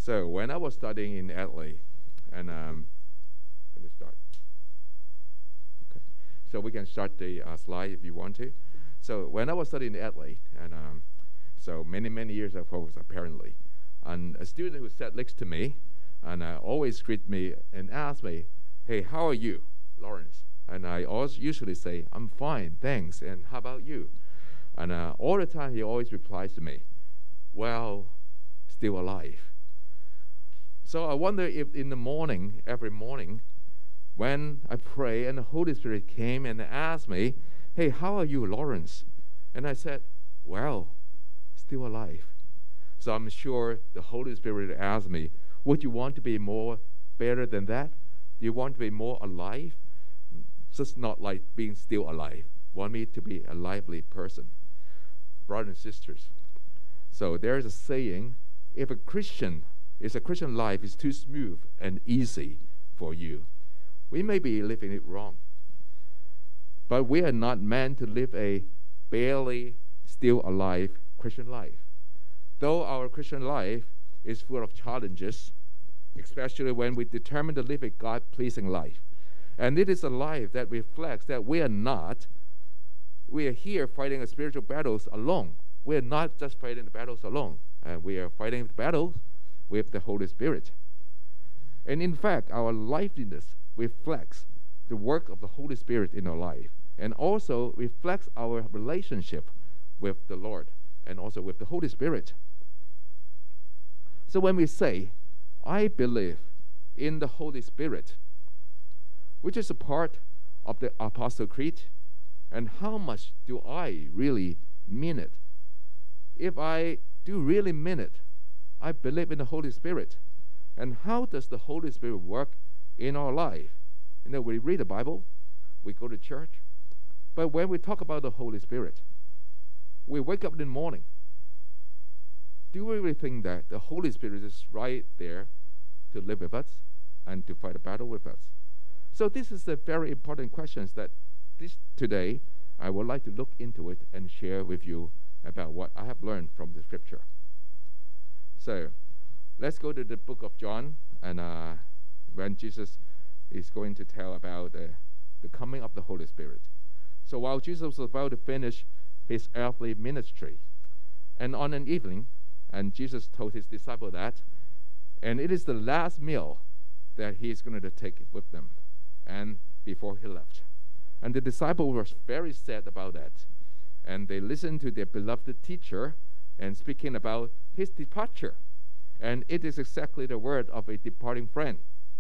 So when I was studying in Adelaide, and let me start. Okay. So we can start the slide if you want to. So when I was studying in Adelaide, and so many years ago, apparently, and a student who sat next to me, and always greet me and ask me, "Hey, how are you, Lawrence?" And I always usually say, "I'm fine, thanks. And how about you?" And all the time he always replies to me, "Well, still alive." So I wonder if in the morning, every morning, when I pray and the Holy Spirit came and asked me, "Hey, how are you, Lawrence?" And I said, "Well, still alive." So I'm sure the Holy Spirit asked me, "Would you want to be more better than that? Do you want to be more alive? Just not like being still alive. Want me to be a lively person." Brothers and sisters, so there is a saying, if a Christian life is too smooth and easy for you, we may be living it wrong. But we are not meant to live a barely still alive Christian life. Though our Christian life is full of challenges, especially when we determine to live a God-pleasing life. And it is a life that reflects that we are here fighting a spiritual battles alone. We are not just fighting the battles alone. We are fighting the battles with the Holy Spirit. And in fact, our liveliness reflects the work of the Holy Spirit in our life, and also reflects our relationship with the Lord and also with the Holy Spirit. So when we say, "I believe in the Holy Spirit," which is a part of the Apostle Creed, and how much do I really mean it? If I do really mean it, I believe in the Holy Spirit. And how does the Holy Spirit work in our life? We read the Bible, we go to church, but when we talk about the Holy Spirit, we wake up in the morning. Do we really think that the Holy Spirit is right there to live with us and to fight a battle with us? So this is a very important question that today I would like to look into it and share with you about what I have learned from the Scripture. So let's go to the book of John, and when Jesus is going to tell about the coming of the Holy Spirit. So while Jesus was about to finish his earthly ministry, and on an evening, and Jesus told his disciple that, and it is the last meal that he is going to take with them, and before he left. And the disciple was very sad about that, and they listened to their beloved teacher and speaking about his departure, and it is exactly the word of a departing friend.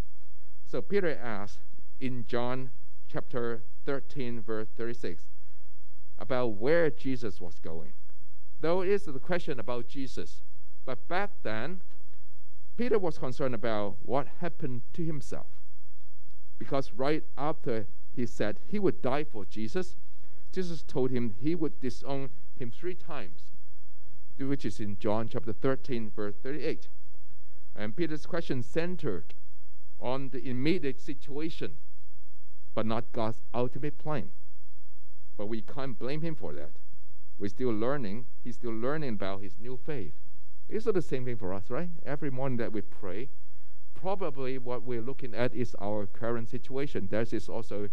So Peter asked in John chapter 13 verse 36 about where Jesus was going. Though it is the question about Jesus, but back then Peter was concerned about what happened to himself, because right after he said he would die for Jesus, Jesus told him he would disown him 3 times, which is in John chapter 13 verse 38. And Peter's question centered on the immediate situation, but not God's ultimate plan. But we can't blame him for that. He's still learning about his new faith. It's the same thing for us, right? Every morning that we pray, probably what we're looking at is our current situation. That is also,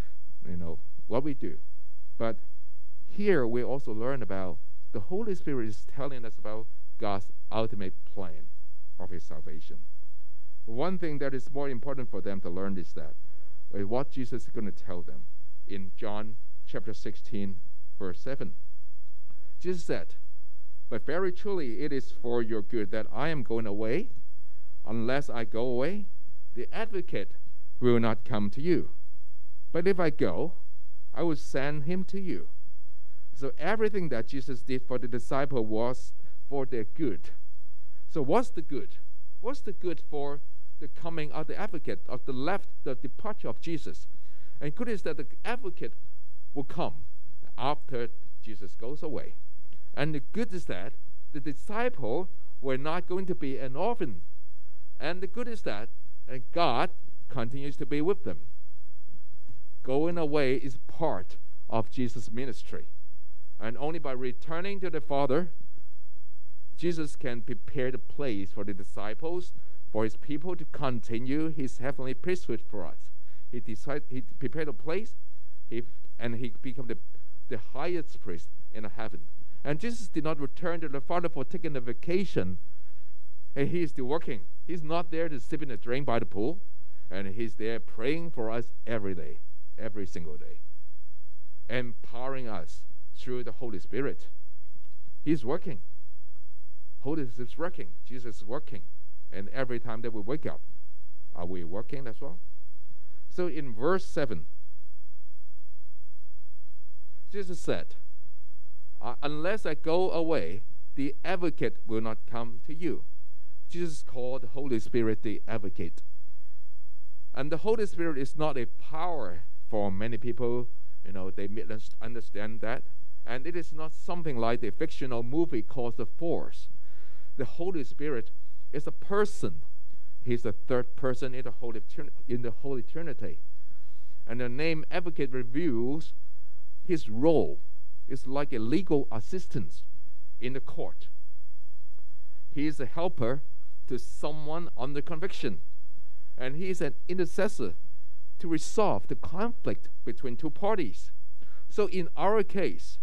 what we do. But here we also learn about the Holy Spirit is telling us about God's ultimate plan of his salvation. One thing that is more important for them to learn is that what Jesus is going to tell them in John chapter 16 verse 7. Jesus said, "But very truly it is for your good that I am going away. Unless I go away, the advocate will not come to you. But if I go, I will send him to you." So everything that Jesus did for the disciple was for their good. So what's the good? What's the good for the coming of the advocate, of the departure of Jesus? And good is that the advocate will come after Jesus goes away. And the good is that the disciple were not going to be an orphan. And the good is that God continues to be with them. Going away is part of Jesus' ministry. And only by returning to the Father, Jesus can prepare the place for the disciples, for his people to continue his heavenly priesthood for us. He prepared a place, and he became the highest priest in heaven. And Jesus did not return to the Father for taking a vacation. And he is still working. He's not there to sip in a drink by the pool. And he's there praying for us every day, every single day, empowering us through the Holy Spirit. He's working. Holy Spirit is working. Jesus is working. And every time that we wake up, are we working as well? So in verse 7, Jesus said, unless I go away, the advocate will not come to you. Jesus called the Holy Spirit the advocate. And the Holy Spirit is not a power for many people. They misunderstand that. And it is not something like the fictional movie called The Force. The Holy Spirit is a person. He's the third person in the Holy Trinity. And the name advocate reveals his role is like a legal assistant in the court. He is a helper to someone under conviction. And he is an intercessor to resolve the conflict between two parties. So in our case,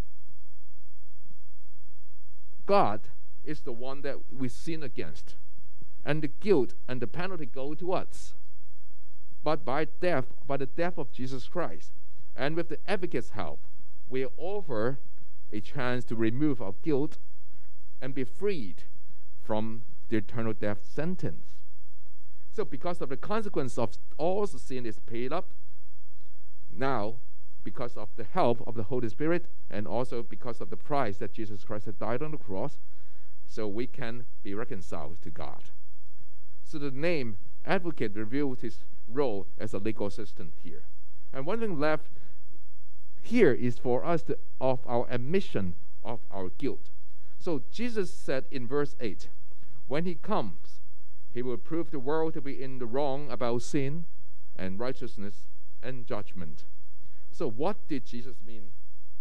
God is the one that we sin against. And the guilt and the penalty go to us. But by the death of Jesus Christ, and with the advocate's help, we offer a chance to remove our guilt and be freed from the eternal death sentence. So because of the consequence of all the sin is paid up, now, because of the help of the Holy Spirit, and also because of the price that Jesus Christ had died on the cross, so we can be reconciled to God. So the name advocate reveals his role as a legal assistant here. And one thing left here is for us of our admission of our guilt. So Jesus said in verse 8, when he comes, he will prove the world to be in the wrong about sin and righteousness and judgment. So what did Jesus mean?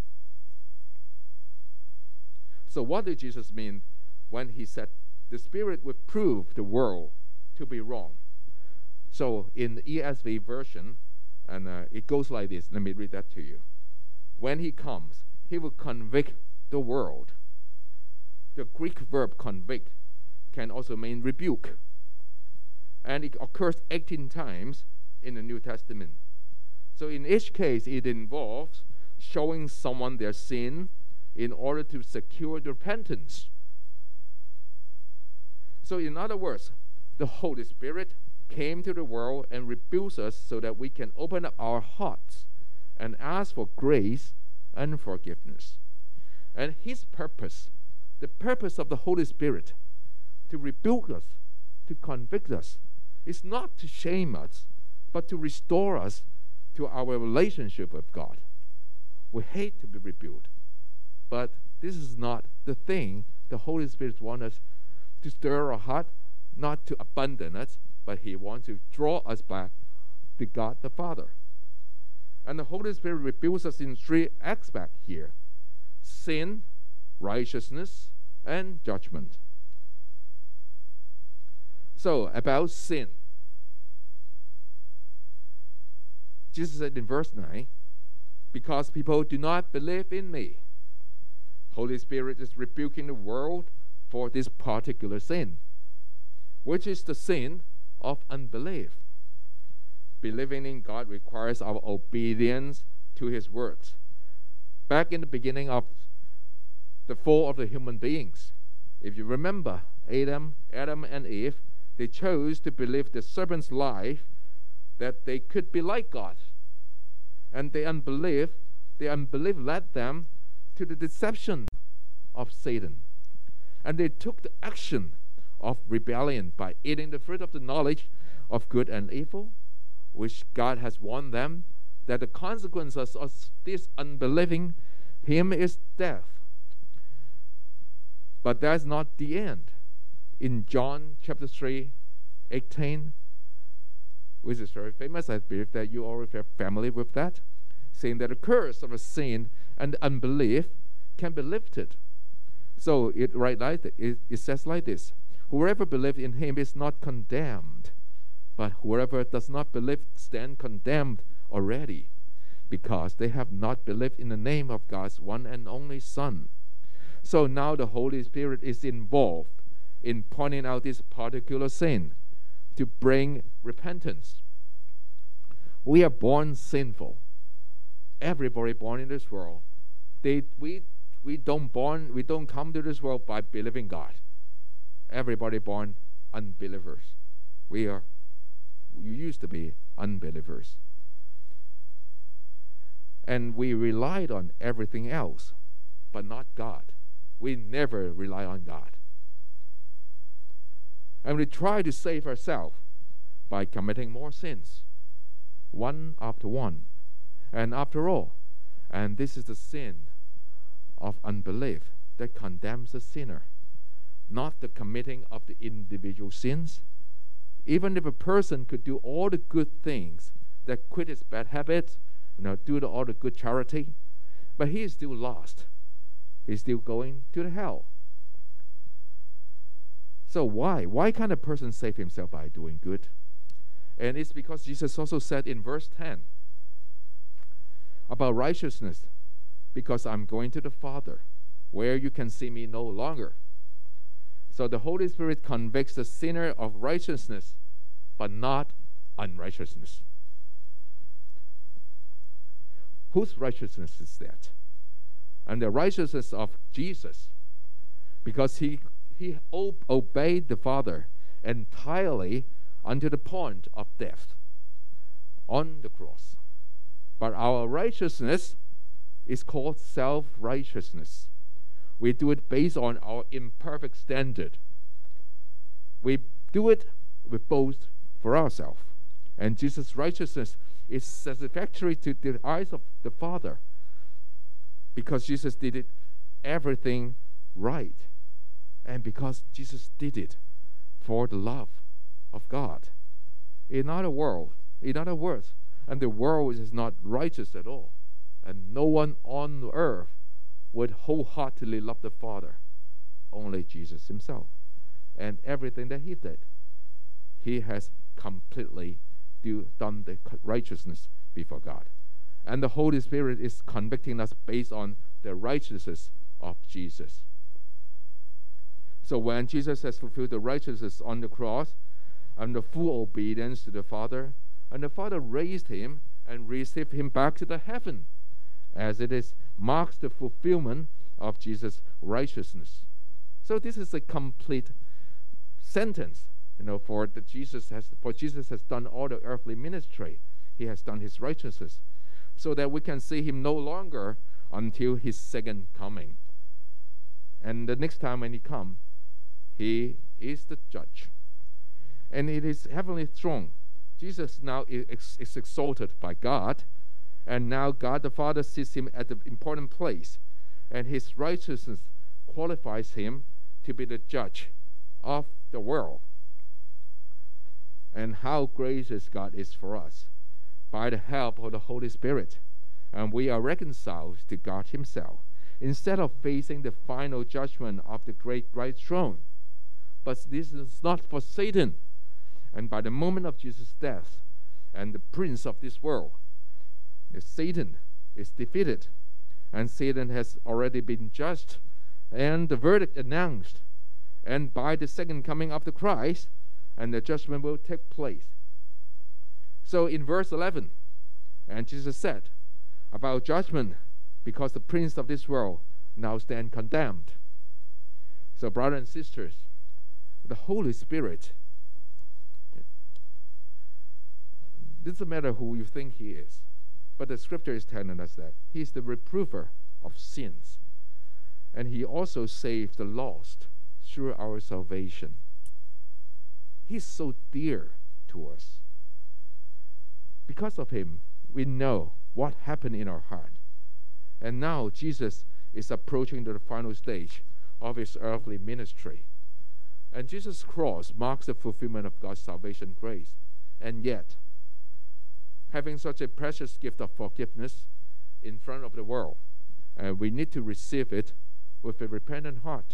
So what did Jesus mean when he said the Spirit would prove the world to be wrong? So in the ESV version, and it goes like this. Let me read that to you. When he comes, he will convict the world. The Greek verb convict can also mean rebuke. And it occurs 18 times in the New Testament. So in each case, it involves showing someone their sin in order to secure the repentance. So in other words, the Holy Spirit came to the world and rebukes us so that we can open up our hearts and ask for grace and forgiveness. And his purpose, the purpose of the Holy Spirit, to rebuke us, to convict us, is not to shame us, but to restore us to our relationship with God. We hate to be rebuked, but this is not the thing the Holy Spirit wants us to stir our heart, not to abandon us, but he wants to draw us back to God the Father. And the Holy Spirit rebukes us in three aspects here: sin, righteousness, and judgment. So, about sin. Jesus said in verse 9, because people do not believe in me. Holy Spirit is rebuking the world for this particular sin, which is the sin of unbelief. Believing in God requires our obedience to his words. Back in the beginning of the fall of the human beings, if you remember, Adam and Eve, they chose to believe the serpent's lie that they could be like God. And the unbelief led them to the deception of Satan. And they took the action of rebellion by eating the fruit of the knowledge of good and evil, which God has warned them that the consequences of this unbelieving him is death. But that's not the end. In John chapter 3:18, which is very famous, I believe that you already are familiar with that, saying that the curse of a sin and unbelief can be lifted. So it says like this: whoever believes in him is not condemned, but whoever does not believe stand condemned already, because they have not believed in the name of God's one and only Son. So now the Holy Spirit is involved in pointing out this particular sin to bring repentance. We are born sinful. Everybody born in this world, we don't come to this world by believing God. Everybody born unbelievers. We used to be unbelievers. And we relied on everything else, but not God. We never rely on God. And we try to save ourselves by committing more sins, one after one. And after all, and this is the sin of unbelief that condemns the sinner, not the committing of the individual sins. Even if a person could do all the good things, that quit his bad habits, do all the good charity, but he is still lost. He's still going to the hell. So why? Why can't a person save himself by doing good? And it's because Jesus also said in verse 10 about righteousness, because I'm going to the Father, where you can see me no longer. So the Holy Spirit convicts the sinner of righteousness, but not unrighteousness. Whose righteousness is that? And the righteousness of Jesus, because he obeyed the Father entirely unto the point of death on the cross. But our righteousness is called self-righteousness. We do it based on our imperfect standard. We do it, we boast for ourselves. And Jesus' righteousness is satisfactory to the eyes of the Father, because Jesus did it everything right, and because Jesus did it for the love of God. In other words, and the world is not righteous at all, and no one on earth would wholeheartedly love the Father, only Jesus himself. And everything that he did, he has completely done the righteousness before God. And the Holy Spirit is convicting us based on the righteousness of Jesus. So when Jesus has fulfilled the righteousness on the cross and the full obedience to the Father, and the Father raised him and received him back to the heaven, as it is marks the fulfillment of Jesus' righteousness. So this is a complete sentence, for Jesus has done all the earthly ministry. He has done his righteousness, so that we can see him no longer until his second coming. And the next time when he comes, he is the judge. And it is heavenly throne. Jesus now is exalted by God, and now God the Father sees him at the important place, and his righteousness qualifies him to be the judge of the world. And how gracious God is for us, by the help of the Holy Spirit, and we are reconciled to God himself, instead of facing the final judgment of the great white throne. But this is not for Satan. And by the moment of Jesus' death, and the prince of this world, Satan is defeated, and Satan has already been judged, and the verdict announced. And by the second coming of the Christ, and the judgment will take place. So in verse 11, and Jesus said about judgment, because the prince of this world now stand condemned. So brothers and sisters, the Holy Spirit, it doesn't matter who you think he is, but the scripture is telling us that he's the reprover of sins, and he also saved the lost through our salvation. He's so dear to us. Because of him, we know what happened in our heart. And now Jesus is approaching the final stage of his earthly ministry. And Jesus' cross marks the fulfillment of God's salvation grace. And yet, having such a precious gift of forgiveness in front of the world, we need to receive it with a repentant heart.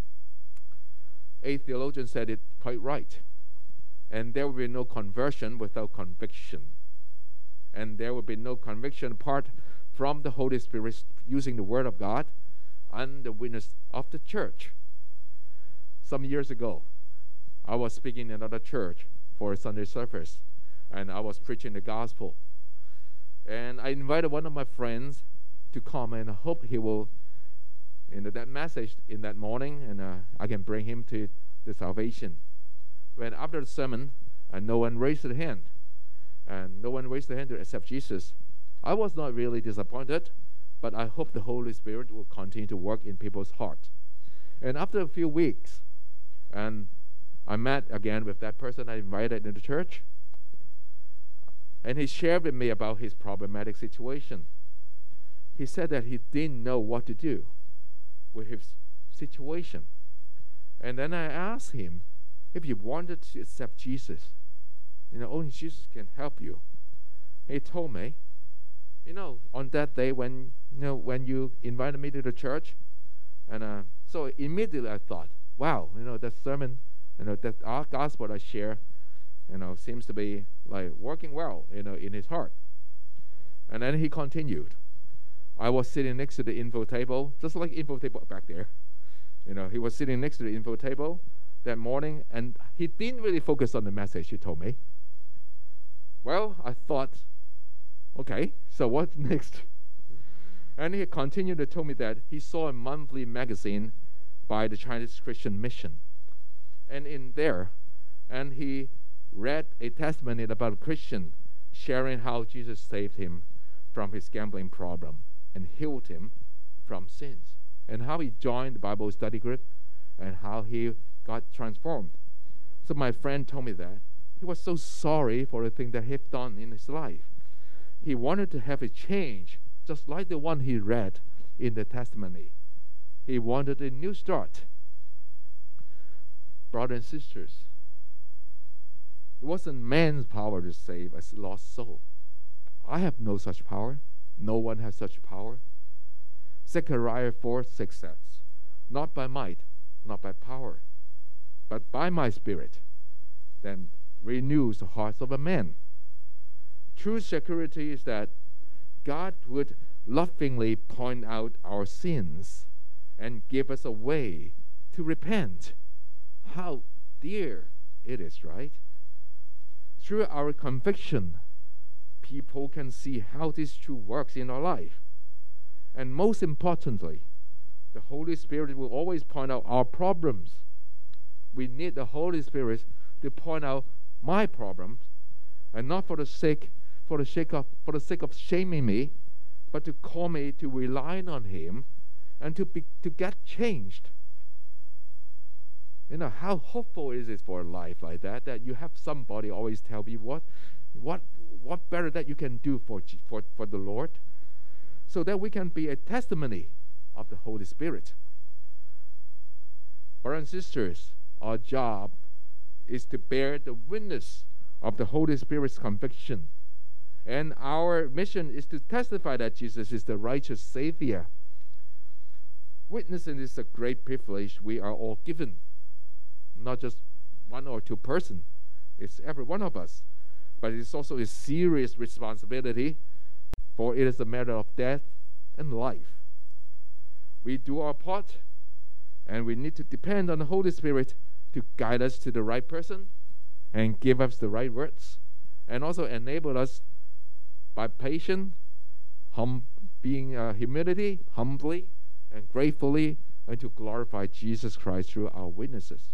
A theologian said it quite right. And there will be no conversion without conviction. And there will be no conviction apart from the Holy Spirit using the Word of God and the witness of the church. Some years ago, I was speaking in another church for a Sunday service, and I was preaching the gospel. And I invited one of my friends to come, and I hope he will, that message in that morning, and I can bring him to the salvation. When after the sermon, no one raised their hand, and no one raised their hand to accept Jesus, I was not really disappointed, but I hope the Holy Spirit will continue to work in people's hearts. And after a few weeks, and I met again with that person I invited in the church, and he shared with me about his problematic situation. He said that he didn't know what to do with his situation. And then I asked him if he wanted to accept Jesus. Only Jesus can help you. He told me, on that day when you invited me to the church, and so immediately I thought, wow, that sermon, that our gospel I share, seems to be like working well, in his heart. And then he continued. I was sitting next to the info table, just like info table back there. He was sitting next to the info table that morning, and he didn't really focus on the message, he told me. Well, I thought, okay, so what's next? And he continued to tell me that he saw a monthly magazine by the Chinese Christian Mission. And in there, and he read a testimony about a Christian sharing how Jesus saved him from his gambling problem and healed him from sins, and how he joined the Bible study group and how he got transformed. So my friend told me that he was so sorry for the thing that he had done in his life. He wanted to have a change, just like the one he read in the testimony. He wanted a new start. Brothers and sisters, it wasn't man's power to save a lost soul. I have no such power. No one has such power. Zechariah 4:6 says, not by might, not by power, but by my Spirit, then renews the hearts of a man. True security is that God would lovingly point out our sins and give us a way to repent. How dear it is, right? Through our conviction, people can see how this truth works in our life. And most importantly, the Holy Spirit will always point out our problems. We need the Holy Spirit to point out my problems, and not for the sake of shaming me, but to call me to rely on Him and to get changed. How hopeful is it for a life like that? That you have somebody always tell you what better that you can do for the Lord, so that we can be a testimony of the Holy Spirit. Brothers and sisters, our job is to bear the witness of the Holy Spirit's conviction. And our mission is to testify that Jesus is the righteous Savior. Witnessing is a great privilege we are all given. Not just one or two persons. It's every one of us. But it's also a serious responsibility, for it is a matter of death and life. We do our part, and we need to depend on the Holy Spirit to guide us to the right person and give us the right words, and also enable us by patience, humility, humbly and gratefully, and to glorify Jesus Christ through our witnesses.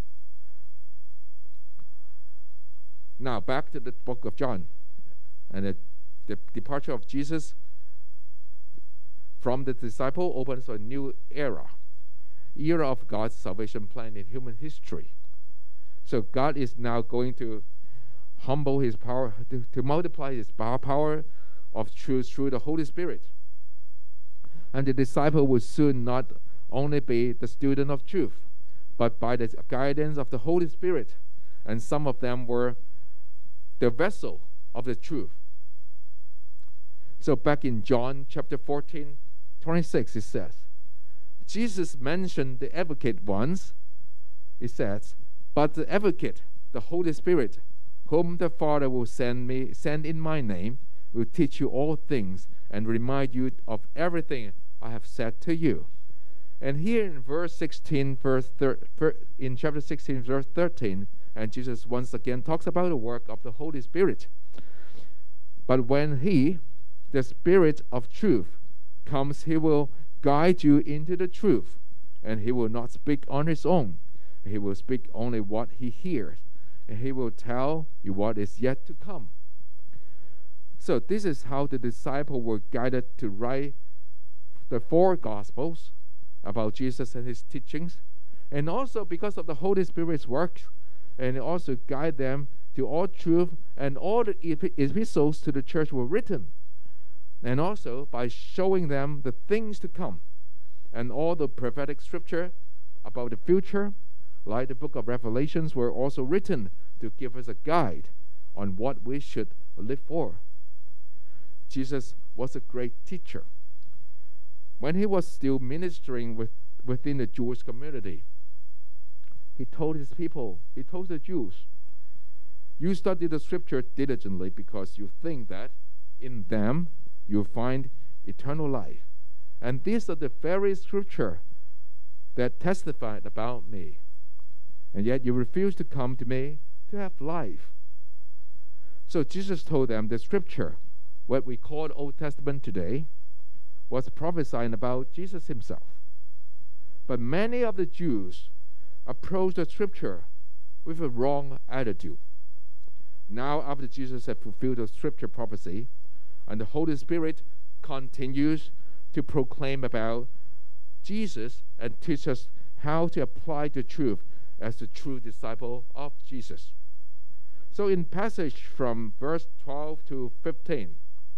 Now back to the book of John, and the departure of Jesus from the disciple opens a new era of God's salvation plan in human history. So God is now going to humble His power, to multiply His power of truth through the Holy Spirit. And the disciple will soon not only be the student of truth, but by the guidance of the Holy Spirit. And some of them were the vessel of the truth. So back in John chapter 14:26, it says, Jesus mentioned the advocate once. He says, "But the advocate, the Holy Spirit, whom the Father will send in my name, will teach you all things and remind you of everything I have said to you." And here in verse 16, in chapter 16, verse 13, and Jesus once again talks about the work of the Holy Spirit. "But when He, the Spirit of truth, comes, He will guide you into the truth, and He will not speak on His own. He will speak only what He hears, and He will tell you what is yet to come." So this is how the disciples were guided to write the 4 Gospels about Jesus and His teachings, and also because of the Holy Spirit's work, and it also guide them to all truth, and all the epistles to the church were written, and also by showing them the things to come, and all the prophetic scripture about the future, like the book of Revelations, were also written to give us a guide on what we should live for. Jesus was a great teacher. When He was still ministering within the Jewish community, He told His people, He told the Jews, "You study the scripture diligently because you think that in them you'll find eternal life. And these are the very scripture that testified about me. And yet you refuse to come to me to have life." So Jesus told them the scripture, what we call the Old Testament today, was prophesying about Jesus Himself. But many of the Jews approached the scripture with a wrong attitude. Now, after Jesus had fulfilled the scripture prophecy, and the Holy Spirit continues to proclaim about Jesus and teach us how to apply the truth as the true disciple of Jesus. So in passage from verse 12 to 15,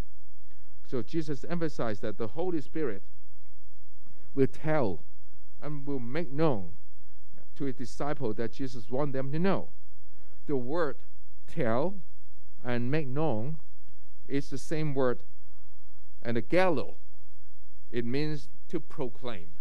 so Jesus emphasized that the Holy Spirit will tell and will make known to His disciples that Jesus wants them to know. The word tell and make known is the same word, and the gallo, it means to proclaim,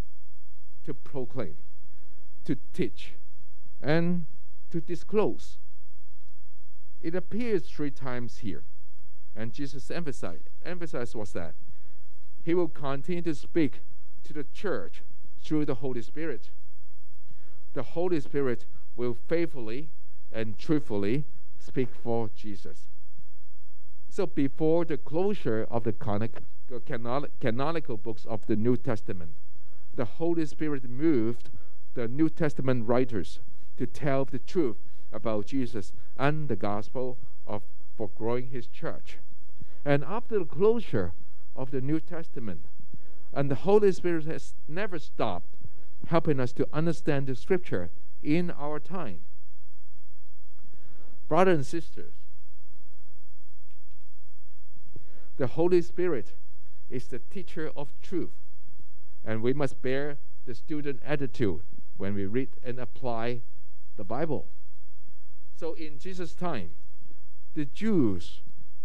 to teach, and to disclose. It appears 3 times here, and Jesus emphasized was that He will continue to speak to the church through the Holy Spirit. The Holy Spirit will faithfully and truthfully speak for Jesus. So before the closure of the canonical books of the New Testament, the Holy Spirit moved the New Testament writers to tell the truth about Jesus and the gospel for growing His church. And after the closure of the New Testament, and the Holy Spirit has never stopped helping us to understand the scripture in our time. Brothers and sisters, the Holy Spirit is the teacher of truth, and we must bear the student attitude when we read and apply the Bible. So in Jesus' time, the Jews,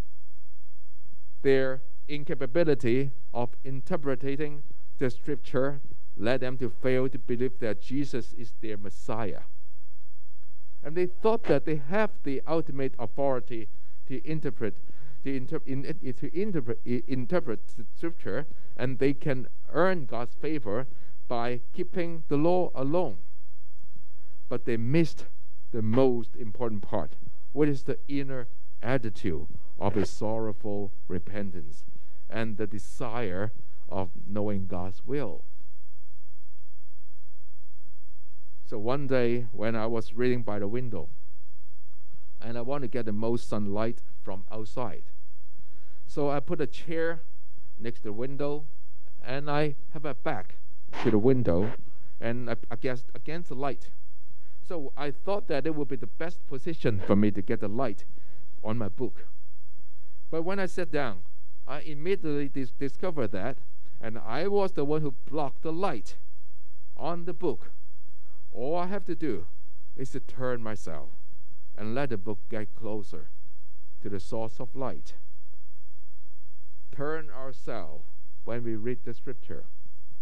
their incapability of interpreting the scripture led them to fail to believe that Jesus is their Messiah. And they thought that they have the ultimate authority to interpret the scripture, and they can earn God's favor by keeping the law alone. But they missed the most important part, which is the inner attitude of a sorrowful repentance and the desire of knowing God's will. So one day when I was reading by the window, and I want to get the most sunlight from outside, so I put a chair next to the window, and I have a back to the window, and against the light. So I thought that it would be the best position for me to get the light on my book. But when I sat down, I immediately discovered that, and I was the one who blocked the light on the book. All I have to do is to turn myself and let the book get closer to the source of light. Turn ourselves when we read the scripture,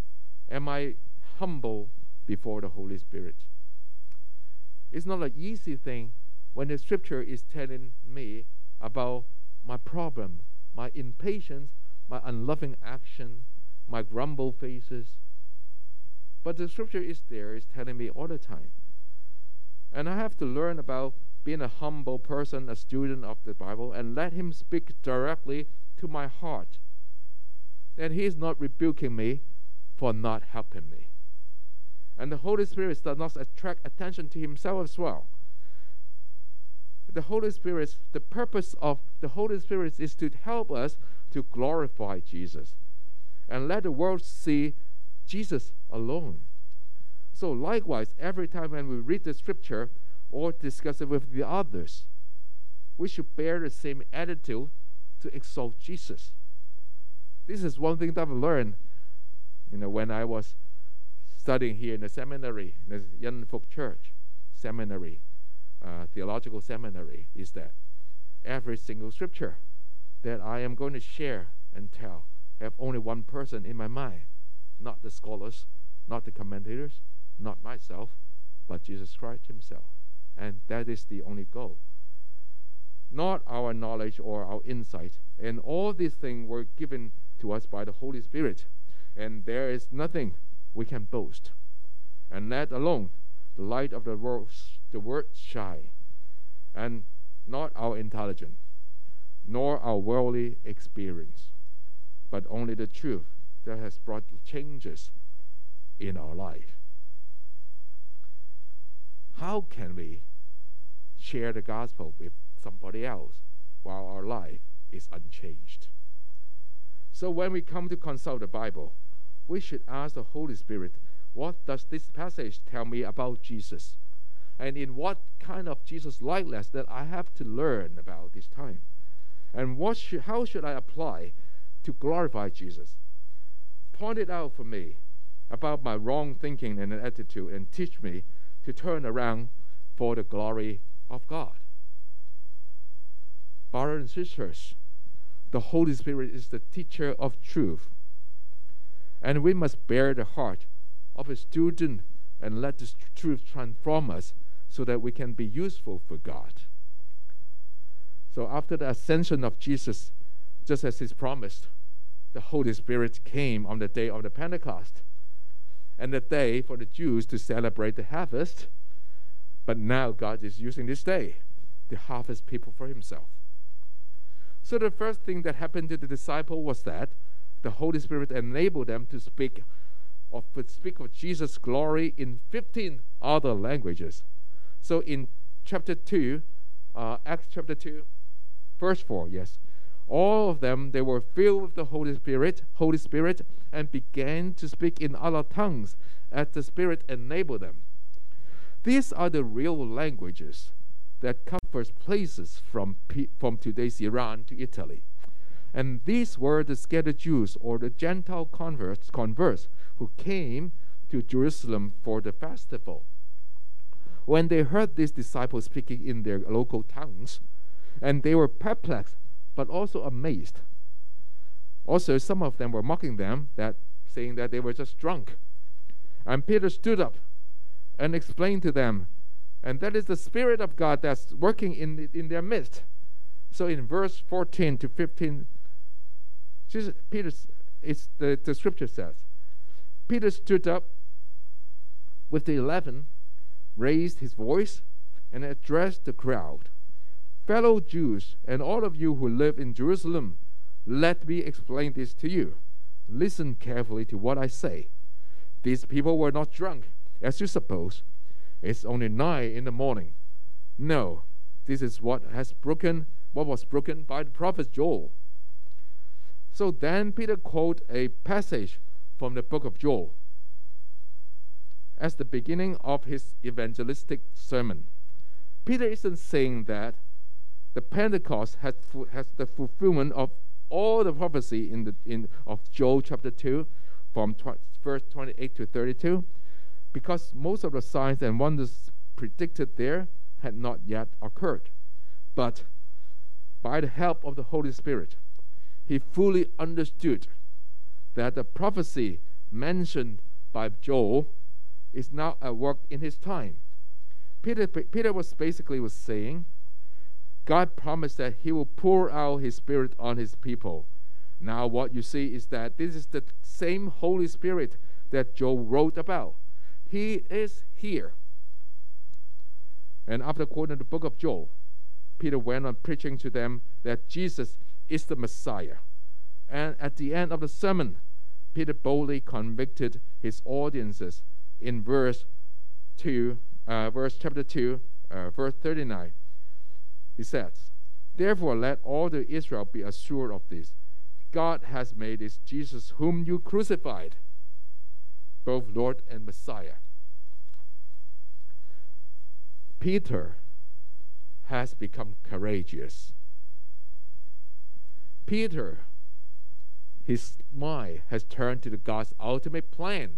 Am I humble before the Holy Spirit? It's not an easy thing when the Scripture is telling me about my problem, my impatience, my unloving action, my grumble faces. But the Scripture is there, is telling me all the time. And I have to learn about being a humble person, a student of the Bible, and let Him speak directly to my heart. Then He is not rebuking me for not helping me. And the Holy Spirit does not attract attention to Himself as well. The Holy Spirit, the purpose of the Holy Spirit is to help us to glorify Jesus and let the world see Jesus alone. So likewise, every time when we read the Scripture or discuss it with the others, we should bear the same attitude to exalt Jesus. This is one thing that I've learned, when I was studying here in the seminary, the Yan Fuk Church seminary, theological seminary, is that every single Scripture that I am going to share and tell have only one person in my mind, not the scholars, not the commentators, not myself, but Jesus Christ Himself. And that is the only goal. Not our knowledge or our insight. And all these things were given to us by the Holy Spirit. And there is nothing we can boast. And let alone the light of the word shine. And not our intelligence, nor our worldly experience, but only the truth that has brought changes in our life. How can we share the gospel with somebody else while our life is unchanged? So when we come to consult the Bible, we should ask the Holy Spirit, what does this passage tell me about Jesus? And in what kind of Jesus likeness that I have to learn about this time? And how should I apply to glorify Jesus? Point it out for me about my wrong thinking and attitude, and teach me to turn around for the glory of God. Brothers and sisters, the Holy Spirit is the teacher of truth. And we must bear the heart of a student and let this truth transform us so that we can be useful for God. So after the ascension of Jesus, just as He's promised, the Holy Spirit came on the day of the Pentecost, and the day for the Jews to celebrate the harvest. But now God is using this day to harvest people for Himself. So the first thing that happened to the disciple was that the Holy Spirit enabled them to speak of Jesus' glory in 15 other languages. So in chapter 2, Acts chapter 2, verse 4, yes, all of them, they were filled with the Holy Spirit, and began to speak in other tongues as the Spirit enabled them. These are the real languages that covers places from today's Iran to Italy. And these were the scattered Jews or the Gentile converts who came to Jerusalem for the festival. When they heard these disciples speaking in their local tongues, and they were perplexed but also amazed. Also, some of them were mocking them, saying that they were just drunk. And Peter stood up and explained to them, and that is the Spirit of God that's working in their midst. So in verse 14 to 15, the Scripture says, Peter stood up with the 11, raised his voice, and addressed the crowd. Fellow Jews, and all of you who live in Jerusalem, let me explain this to you. Listen carefully to what I say. These people were not drunk, as you suppose. It's only 9 in the morning. No, this is what was broken by the prophet Joel. So then Peter quoted a passage from the book of Joel as the beginning of his evangelistic sermon. Peter isn't saying that the Pentecost has the fulfillment of all the prophecy of Joel chapter 2 from verse 28 to 32, because most of the signs and wonders predicted there had not yet occurred. But by the help of the Holy Spirit, he fully understood that the prophecy mentioned by Joel is now at work in his time. Peter was saying, God promised that he will pour out his Spirit on his people. Now what you see is that this is the same Holy Spirit that Joel wrote about. He is here. And after quoting the book of Joel, Peter went on preaching to them that Jesus is the Messiah. And at the end of the sermon, Peter boldly convicted his audiences in verse chapter 2, verse 39. He says, therefore let all the Israel be assured of this. God has made this Jesus whom you crucified, both Lord and Messiah. Peter has become courageous. Peter, his mind has turned to God's ultimate plan.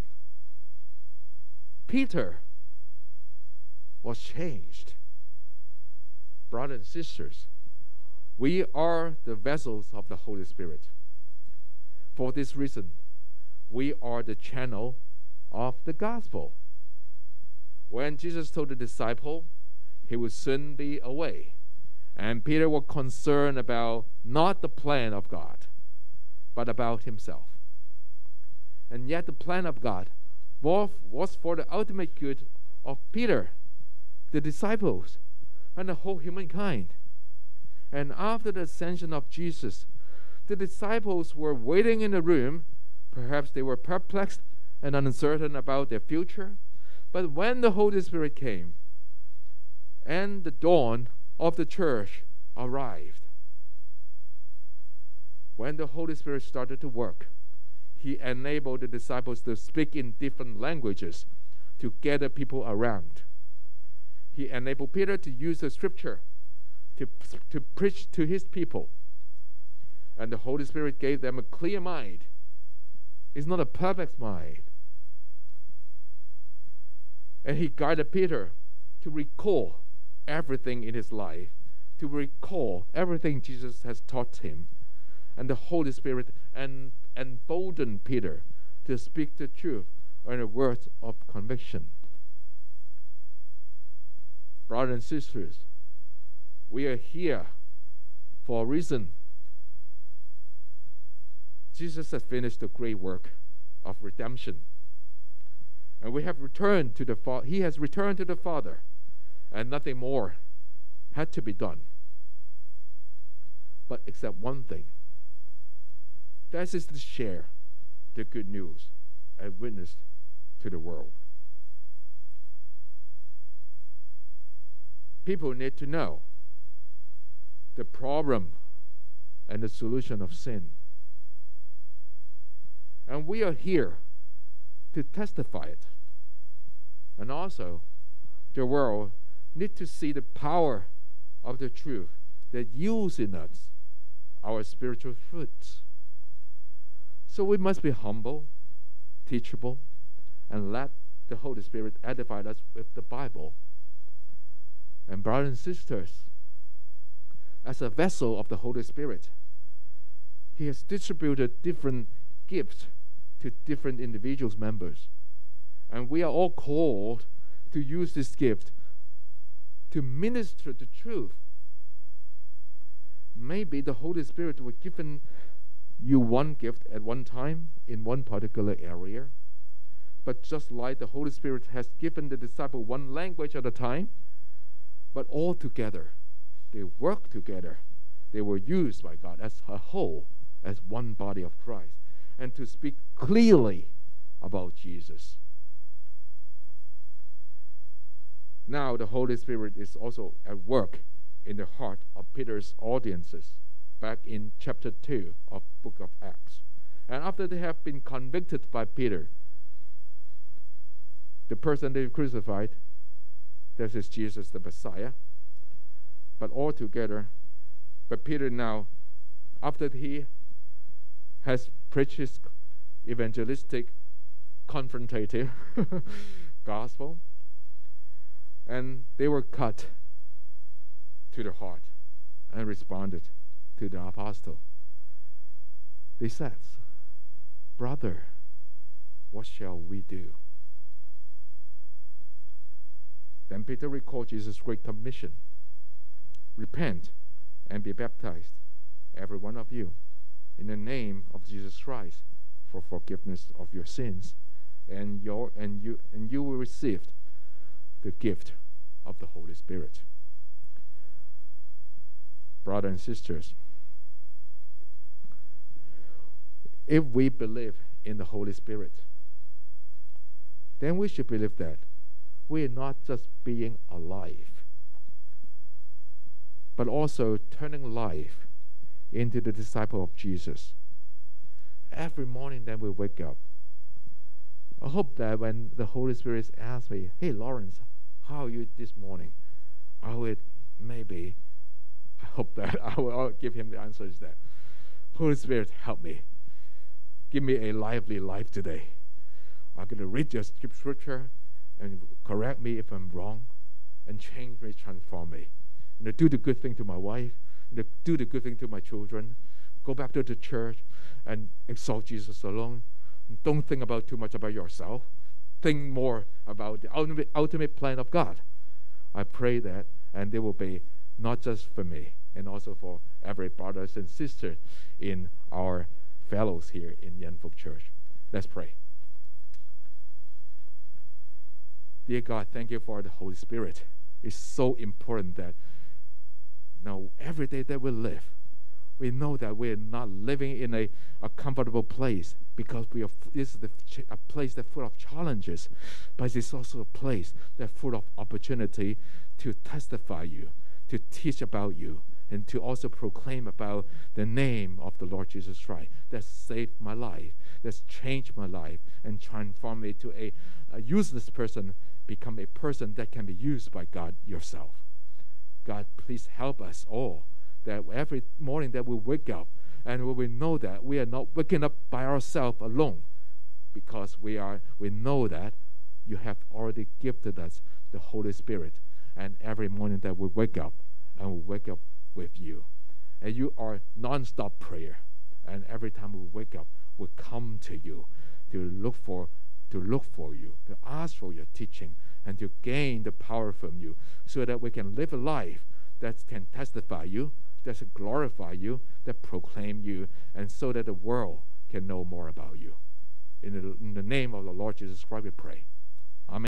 Peter was changed. Brothers and sisters, we are the vessels of the Holy Spirit. For this reason, we are the channel of the gospel. When Jesus told the disciple he would soon be away, and Peter was concerned about not the plan of God, but about himself. And yet the plan of God was for the ultimate good of Peter, the disciples, and the whole humankind. And after the ascension of Jesus, the disciples were waiting in the room. Perhaps they were perplexed and uncertain about their future. But when the Holy Spirit came and the dawn of the church arrived, when the Holy Spirit started to work, he enabled the disciples to speak in different languages to gather people around. He enabled Peter to use the scripture to preach to his people. And the Holy Spirit gave them a clear mind. It's not a perfect mind. And he guided Peter to recall everything in his life, to recall everything Jesus has taught him. And the Holy Spirit emboldened Peter to speak the truth and the words of conviction. Brothers and sisters, we are here for a reason. Jesus has finished the great work of redemption. And we have returned to the Father. He has returned to the Father, and nothing more had to be done. But except one thing. That is to share the good news and witness to the world. People need to know the problem and the solution of sin. And we are here to testify it. And also, the world needs to see the power of the truth that yields in us our spiritual fruits. So we must be humble, teachable, and let the Holy Spirit edify us with the Bible. And brothers and sisters, as a vessel of the Holy Spirit, He has distributed different gifts to different individuals, members. And we are all called to use this gift to minister the truth. Maybe the Holy Spirit was given you one gift at one time in one particular area. But just like the Holy Spirit has given the disciple one language at a time, but all together, they work together. They were used by God as a whole, as one body of Christ, and to speak clearly about Jesus. Now the Holy Spirit is also at work in the heart of Peter's audiences, back in chapter 2 of book of Acts. And after they have been convicted by Peter, the person they crucified, this is Jesus the Messiah. But all together, but Peter now, after he has preached his evangelistic, confrontative gospel, and they were cut to the heart and responded to the apostle. They said, "Brother, what shall we do? Then Peter recalled Jesus' great commission. Repent and be baptized, every one of you, in the name of Jesus Christ, for forgiveness of your sins, and you will receive the gift of the Holy Spirit. Brothers and sisters, if we believe in the Holy Spirit, then we should believe that we are not just being alive, but also turning life into the disciple of Jesus. Every morning that we wake up, I hope that when the Holy Spirit asks me, "Hey Lawrence, how are you this morning?" I hope that I will give him the answer is that, "Holy Spirit, help me. Give me a lively life today. I'm going to read your scripture and correct me if I'm wrong, and change me, transform me. And do the good thing to my wife, and do the good thing to my children. Go back to the church and exalt Jesus alone. And don't think about too much about yourself. Think more about the ultimate plan of God." I pray that, and they will be not just for me, and also for every brothers and sisters in our fellows here in Yanfuk Church. Let's pray. Dear God, thank you for the Holy Spirit. It's so important that now every day that we live, we know that we're not living in a comfortable place, because this is a place that's full of challenges, but it's also a place that's full of opportunity to testify you, to teach about you, and to also proclaim about the name of the Lord Jesus Christ that saved my life, that's changed my life, and transformed me to a useless person, become a person that can be used by God yourself. God, please help us all, that every morning that we wake up, and we know that we are not waking up by ourselves alone, because we know that you have already gifted us the Holy Spirit, and every morning that we wake up, and we wake up with you, and you are non-stop prayer, and every time we wake up, we come to you to look for you, to ask for your teaching, and to gain the power from you, so that we can live a life that can testify you, that can glorify you, that proclaim you, and so that the world can know more about you. In the name of the Lord Jesus Christ we pray.